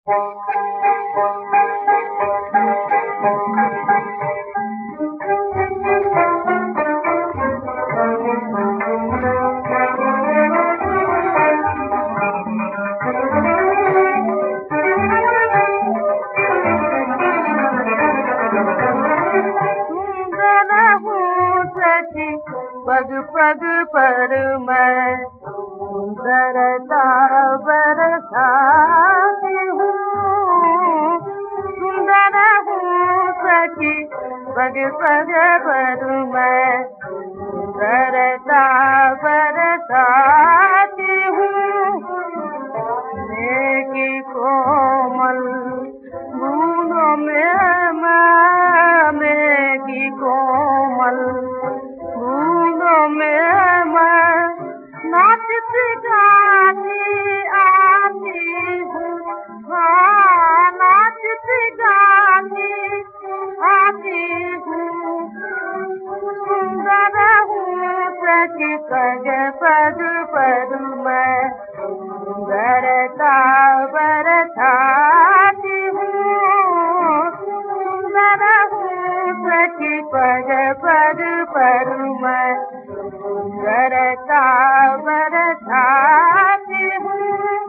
पग पग पर मैं सुंदरता बरसाती हूँ, सुंदर हूँ सखी पग पग पर मैं सुंदरता बरसाती हूँ। नेकी कोमल बूंदों में मैं, नेकी कोमल नाचती गाती आती हूँ, हाँ नाचती गाती आती हूँ। सुंदर हूँ सखी पग पग पर मैं सुंदरता बरसाती हूँ, सुंदर हूँ सखी पग पग पर मैं सुंदरता बरसाती हूँ।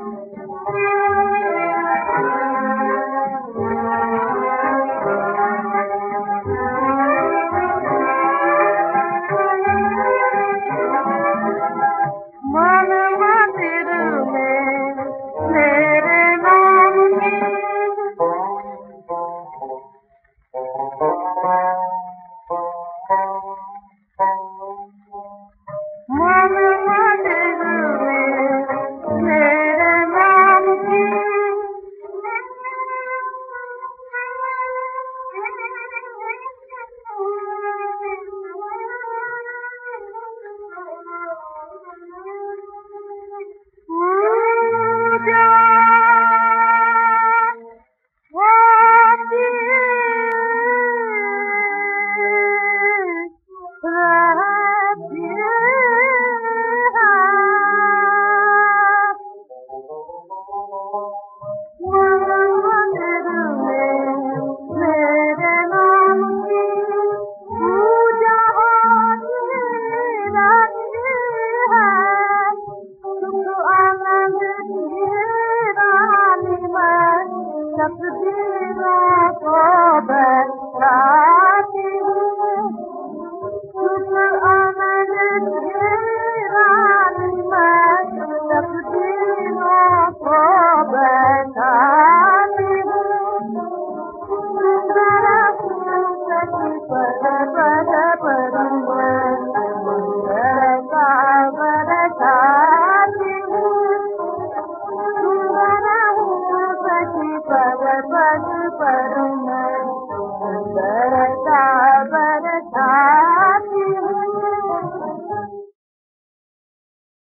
मन मंदिर में मेरे नाम की